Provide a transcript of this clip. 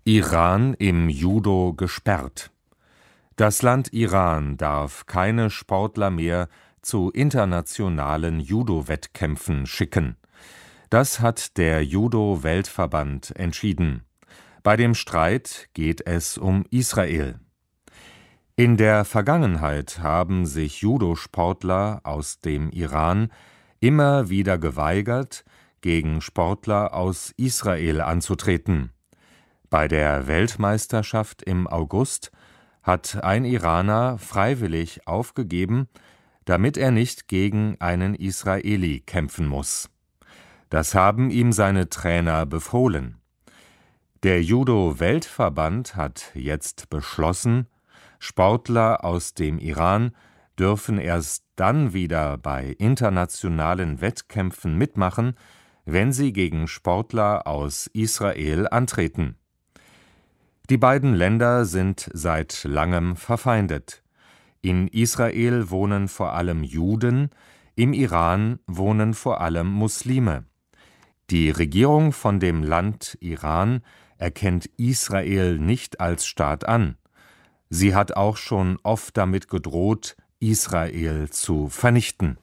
Iran im Judo gesperrt. Das Land Iran darf keine Sportler mehr zu internationalen Judo-Wettkämpfen schicken. Das hat der Judo-Weltverband entschieden. Bei dem Streit geht es um Israel. In der Vergangenheit haben sich Judosportler aus dem Iran immer wieder geweigert, gegen Sportler aus Israel anzutreten. Bei der Weltmeisterschaft im August hat ein Iraner freiwillig aufgegeben, damit er nicht gegen einen Israeli kämpfen muss. Das haben ihm seine Trainer befohlen. Der Judo-Weltverband hat jetzt beschlossen, Sportler aus dem Iran dürfen erst dann wieder bei internationalen Wettkämpfen mitmachen, wenn sie gegen Sportler aus Israel antreten. Die beiden Länder sind seit langem verfeindet. In Israel wohnen vor allem Juden, im Iran wohnen vor allem Muslime. Die Regierung von dem Land Iran erkennt Israel nicht als Staat an. Sie hat auch schon oft damit gedroht, Israel zu vernichten.